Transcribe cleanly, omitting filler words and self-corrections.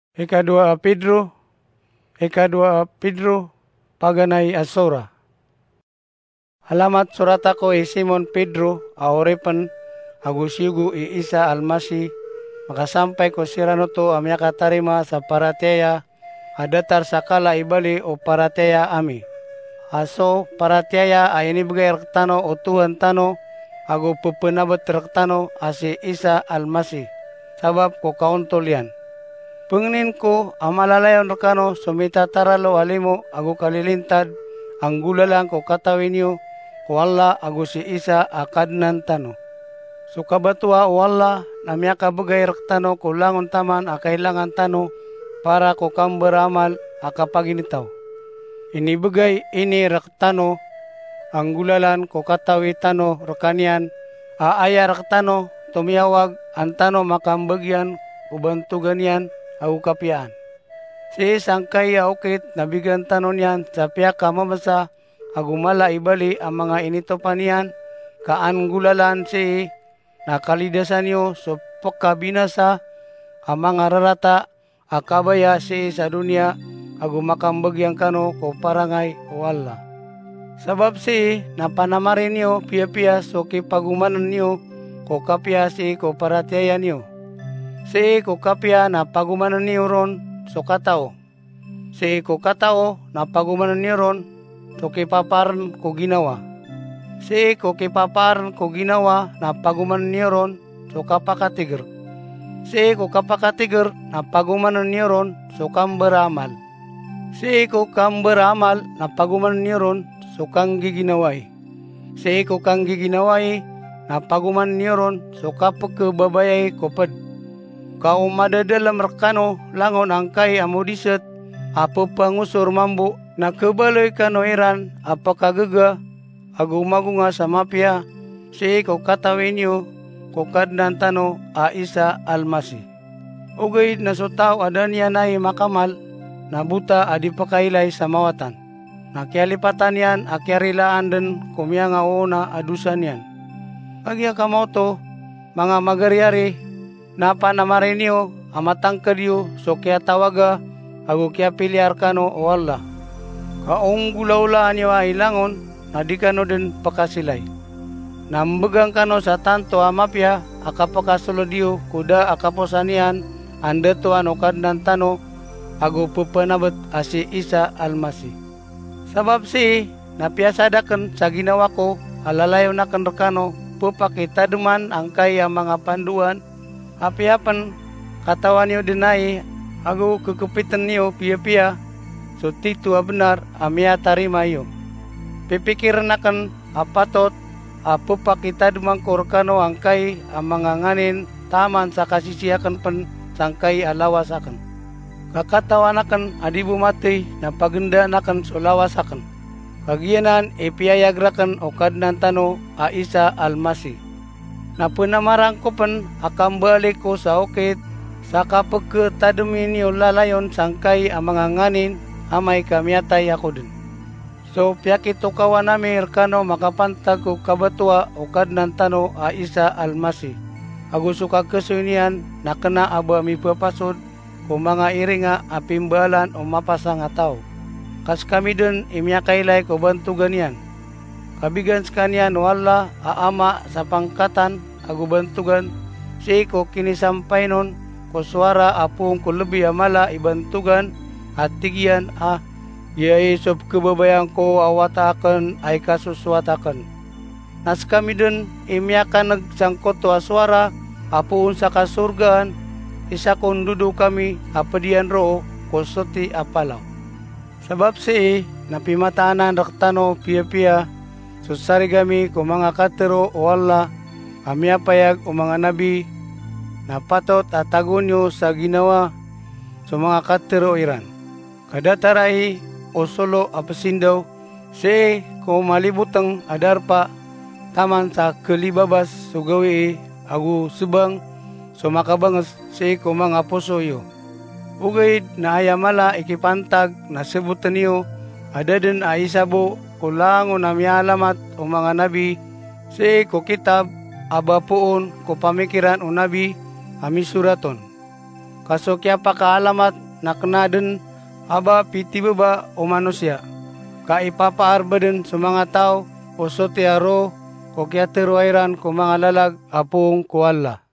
Ikadua Pedro, paganay asura. Halamat surat ako Simon Pedro, aorepan agusyugo Isa Almasi, makasampay ko sirano to amya katarima sa parateya, adatar sakala ibali o parateya ami. Aso parateya ay inibigay raktano o Tuhan tano, ago pupunabat raktano asi Isa Almasi, sabab ko kauntol yan. Pengnin ko amalalayon rakano sumita taralo alimo ago kalilintad, ang gulalang ko katawin niyo, ko Allah ago si Isa akadnan tano. So kabatua o Allah namya kabagay raktano ko langon taman akailangan tano para ko kang beramal akapaginitaw. Inibigay ini raktano ang gulalan ko katawi tano rakanian aaya raktano tumiyawag antano makambagyan ubantugan yan au kapiaan. Si sangkay aukit nabigan tanon yan sa piyaka mamasa agumala ibali ang mga inito panian kaan gulalan si nakalidasan niyo so pagkabinasa ang mga rarata akabaya si sa dunia agumakambagyang kano ko parangay o Allah. Sabab si napanamarin niyo piya-piya so kipagumanan niyo ko kapya si ko parataya niyo. Si ko kapya na pagumanan niyo ron so katao. Si ko katao na pagumanan niyo ron so kipaparan ko ginawa. Si ko kipaparan ko ginawa na pagumanan niyo ron so kapakatiger. Si ko kapakatiger na pagumanan niyo ron so kang beramal. Si ko kang beramal na pagumanan niyo ron so kang giginaway. Si ko kang giginaway na pagumanan niyo ron so kapagkababayay kopad. Kau madadalam rekano langon angkai amodiset apa pangusur mambu na kebaloy kanoiran apa kagaga agumagunga sama pia si ko katawinyo ko kadnan tano a Isa Almasi. Ugay na sutaw adanya nai makamal na buta adipakailay sa mawatan. Nakialipatan yan akyarilaan din kumya nga una adusan yan. Agya kamoto mga magaryari napa namarin niyo amatang kadyo so kaya tawaga ago kaya piliar kano o Allah. Kaong gulaulaan niyo ay langon na di kano din pakasilay. Nambegang kano sa tanto amapya akapakasulodiyo kuda akaposanian anda to ano kadnan tano ago pupanabot asi Isa Almasi. Sabab si napiasadakan sa ginawa ko alalayo na kanrekano pupakita duman ang kaya mga panduan apiapan katawan niyo dinay ago kukupitan niyo piya-piya so titu benar amia tarima yo. Pipikiran akan apatot apupakita dumang korkano angkay ang mga nganin taman sa kasisiyakan pen sangkay alawas akan. Kakatawan akan adibu mati na pagenda akan sulawas akan. Kagianan ipiayagrakan o kadnan tano a Isa Almasi. Na punamarang ko pen akam balik ko sa okit sa kapagkatadumin niyo lalayon sangkay ang mga nganin amay kamyatay ako din. So piyakito kawan nami rekano makapantag ko kabatua o kadnan tano a Isa Almasi. Agusto kagkasunian na kena aba mi papasod o mga iringa apimbalan o mapasang ataw. Kas kami din imyakailay ko bantugan yan. Kabigan sa kanyan wala aama sa pangkatan agubantugan si ko kinisampay nun ko suara apong ko lebih amala ibantugan at tigyan yay sob kebabayang ko awatakan ay kasuswatakan. Nas kami din imyakan nagsangkot to aswara apong sa kasurgaan isa kong dudu kami apadian roo ko soti apalaw. Sabab si napimatanan raktano piya-piya susari kami ko mga katero o Allah kami apayag o mga nabi na patot at tagunyo sa ginawa sa mga katero iran. Kadataray o solo apasindaw si ko malibutang adarpa taman sa kelibabas sugawi agu subang so makabangas si ko mga pusoyo. Ugay na ayamala ikipantag na sebutan niyo ada din ay isabo kulango na mialamat o mga nabi si ko kitab abapuon ko pamikiran o nabi ami suraton. kaso kya pakaalamat naknaden aba piti beba o manusia. Kaipapaarba din sa mga tao o sote aro ko kya teruairan ko mga lalag apong ko Allah.